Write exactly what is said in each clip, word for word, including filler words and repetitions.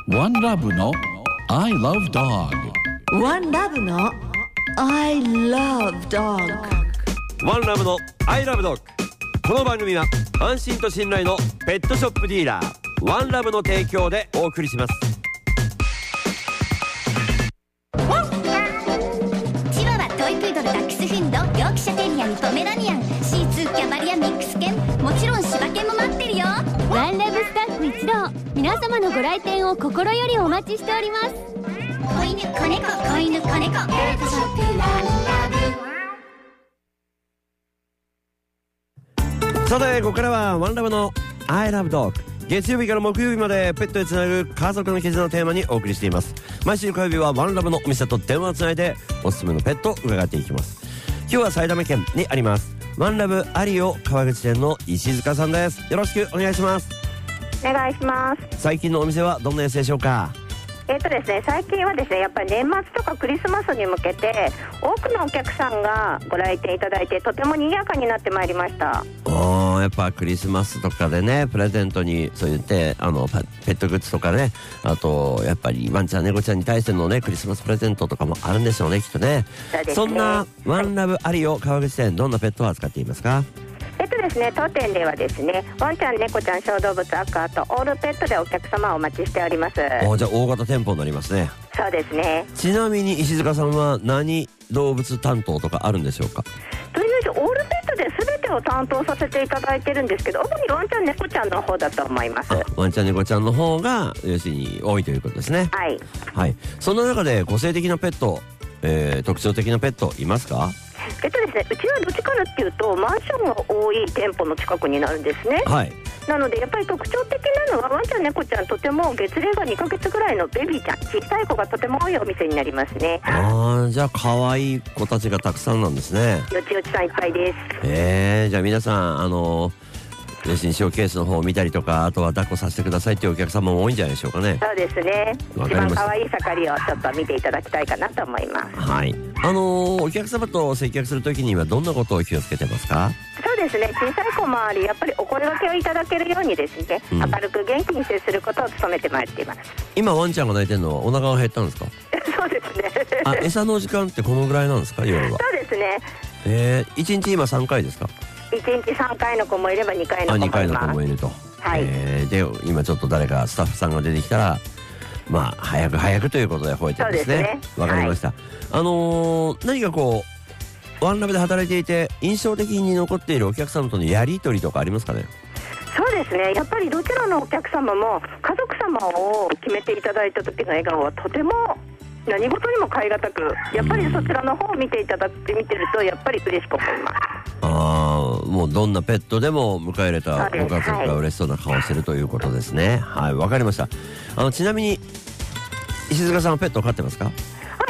ワンラブの I love dog。 ワンラブの I love dog。 ワンラブの I love dog。 この番組は安心と信頼のペットショップディーラーワンラブの提供でお送りします。 チワワ、トイプードル、ダックスフンド、ヨークシャテリアン、ポメラニアン、シーツー、キャバリア、ミックス犬、もちろん柴犬も待ってるよ。 ワンラブスタッフ一同、皆様のご来店を心よりお待ちしております。 子犬、子猫、子犬、子猫、ペットショップワンラブ。 さて、ここからはワンラブの I love dog。 月曜日から木曜日までペットへつなぐ家族の絆をテーマにお送りしています。毎週火曜日はワンラブのお店と電話をつないでおすすめのペットを伺っていきます。今日は埼玉県にありますワンラブアリオ川口店の石塚さんです。よろしくお願いします。 お願いします。 最近のお店はどんな様子でしょうか？ えーとですね、最近はですね、やっぱり年末とかクリスマスに向けて多くのお客さんがご来店いただいて、とても賑やかになってまいりました。 おー、やっぱクリスマスとかでね、プレゼントにそう言ってあのペットグッズとかね、あとやっぱりワンちゃん猫ちゃんに対してのねクリスマスプレゼントとかもあるんでしょうね、きっとね。 そうですね。 そんなワンラブアリオ川口店、どんなペットを扱っていますか？ えっとですね、当店ではですね、ワンちゃん、猫ちゃん、小動物、アクアとオールペットでお客様をお待ちしております。 お、じゃあ大型店舗になりますね。 そうですね。 ちなみに石塚さんは何動物担当とかあるんでしょうか？ とりあえずオールペットで全てを担当させていただいてるんですけど、主にワンちゃん、猫ちゃんの方だと思います。 あ、ワンちゃん猫ちゃんの方が要するに多いということですね。 はい、 はい。その中で個性的なペット、えー、特徴的なペットいますか？ えっとですね、うちはどっちかっていうとマンションが多い店舗の近くになるんですね。 はい。 なのでやっぱり特徴的なのは、ワンちゃん、猫ちゃん、とても月齢がにかげつぐらいのベビーちゃん、小さい子がとても多いお店になりますね。 ああ、じゃあ可愛い子たちがたくさんなんですね。 よちよちさんいっぱいです。 えー、じゃあ皆さんあの要するにショーケースの方を見たりとか、あとは抱っこさせてくださいっていうお客様も多いんじゃないでしょうかね。 そうですね。一わかりました番可愛い盛りをちょっと見ていただきたいかなと思います。 はい。あのー、お客様と接客するときにはどんなことを気をつけてますか？ そうですね、小さい子もあり、やっぱりお声掛けをいただけるようにですね、 うん、 明るく元気に接することを努めてまいっています。 今ワンちゃんが泣いてるのはお腹が減ったんですか？ そうですね。 あ、餌の時間ってこのぐらいなんですか、夜は？ そうですね。 えー、いちにち今さんかいですか？ いちにちさんかいの子もいればにかいの子もいます。 あ、にかいの子もいると。 はい。 えー、で今ちょっと誰かスタッフさんが出てきたら、まあ早く早くということで吠えてるんですね。 そうですね。 わかりました。はい、あのー、何かこうワンラブで働いていて印象的に残っているお客様とのやり取りとかありますかね？ そうですね、やっぱりどちらのお客様も家族様を決めていただいた時の笑顔はとても何事にも代え難く、やっぱりそちらの方を見ていただいて見てるとやっぱり嬉しく思います。 ああ、もうどんなペットでも迎え入れたご家族が嬉しそうな顔をしてるということですね。はい、わかりました。あのちなみに石塚さんはペットを飼ってますか？ はい、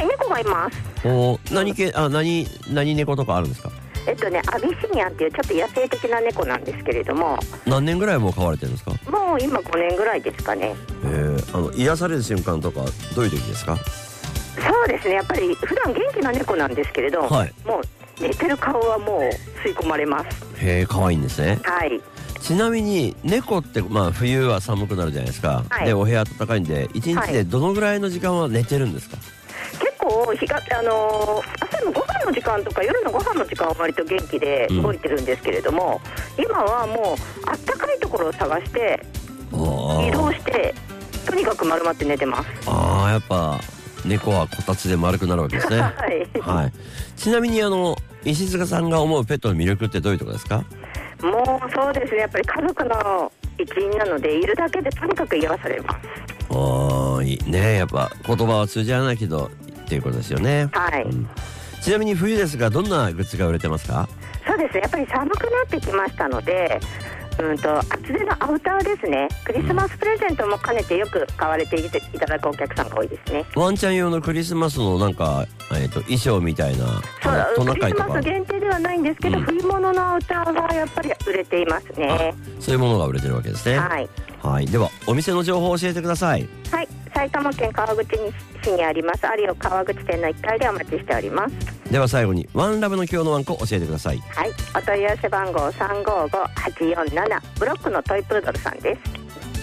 猫がいます。 お、何系、あ、何何猫とかあるんですか？ えっとね、アビシニアンっていうちょっと野生的な猫なんですけれども。 何年ぐらいもう飼われてるんですか？ もう今ごねんぐらいですかね。 えー、あの癒される瞬間とかどういう時ですか？ そうですね、やっぱり普段元気な猫なんですけれど、はい、もう寝てる顔はもう吸い込まれます。 へえ、可愛いんですね。 はい。 ちなみに猫ってまあ冬は寒くなるじゃないですか、はい、でお部屋暖かいんでいちにちでどのぐらいの時間は寝てるんですか？ 結構日が、あのー、朝のご飯の時間とか夜のご飯の時間は割と元気で動いてるんですけれども、うん、今はもうあったかいところを探して移動してとにかく丸まって寝てます。 ああ、やっぱ猫はこたつで丸くなるわけですね。はい、はい、ちなみにあの石塚さんが思うペットの魅力ってどういうところですか？ もうそうですね、やっぱり家族の一員なのでいるだけでとにかく癒されます。 ああ、いいね。やっぱ言葉は通じ合わないけどっていうことですよね。 はい、 うん、ちなみに冬ですがどんなグッズが売れてますか？ そうですね、やっぱり寒くなってきましたので、うんと厚手のアウターですね。クリスマスプレゼントも兼ねてよく買われていただくお客さんが多いですね。 ワンちゃん用のクリスマスのなんか、えー、と衣装みたいな、 そう、クリスマス限定ではないんですけど、うん、冬物のアウターがやっぱり売れていますね。 そういうものが売れてるわけですね。 はい、 はい、ではお店の情報を教えてください。 はい、埼玉県川口市にありますアリオ川口店のいっかいでお待ちしております。 では最後にワンラブの今日のワンコ教えてください。 はい、お問い合わせ番号さんごごはちよんななブロックのトイプードルさんです。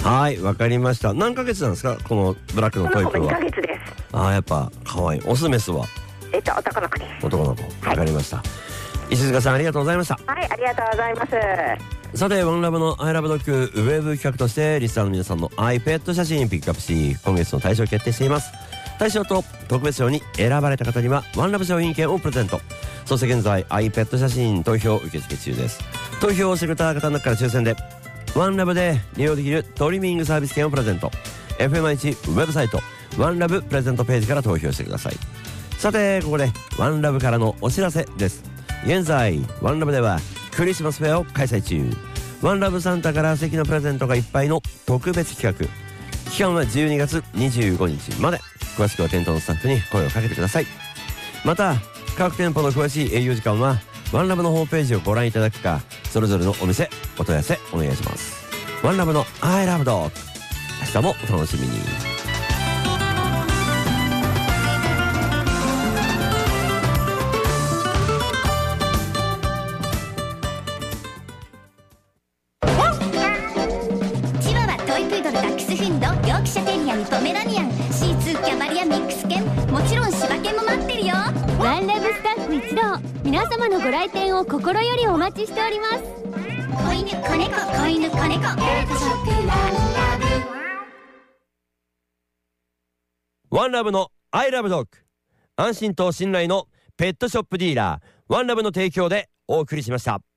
はい、わかりました。何ヶ月なんですか、このブラックのトイプーは。 にかげつです。 ああ、やっぱ可愛い。オスメスはえっと男の子です。 男の子。わかりました。石塚さん、ありがとうございました。 はい、ありがとうございます。 さて、ワンラブのアイラブドッグウェブ企画としてリスナーの皆さんの アイペット 写真ピックアップし、今月の大賞を決定しています。大賞と特別賞に選ばれた方にはワンラブ商品券をプレゼント。そして現在 アイペット 写真投票受付中です。投票をしてくれた方の中から抽選でワンラブで利用できるトリミングサービス券をプレゼント。 エフエムアイワン ウェブサイトワンラブプレゼントページから投票してください。さて、ここでワンラブからのお知らせです。現在ワンラブではクリスマスフェアを開催中。ワンラブサンタから素敵なプレゼントがいっぱいの特別企画。期間はじゅうにがつにじゅうごにちまで。詳しくは店頭のスタッフに声をかけてください。また各店舗の詳しい営業時間はワンラブのホームページをご覧いただくか、それぞれのお店お問い合わせお願いします。ワンラブの I love dog、 明日もお楽しみに。 チワワ、トイプードル、ダックスフンド、ヨークシャテリアにポメラニアン、シーツー、キャバリア、ミックス犬、もちろん柴犬も待ってるよ。 ワンラブスタッフ一同、皆様のご来店を心よりお待ちしております。 子犬、子猫、子犬、子猫、ペットショップワンラブ。 ワンラブの I love dog、 安心と信頼のペットショップディーラーワンラブの提供でお送りしました。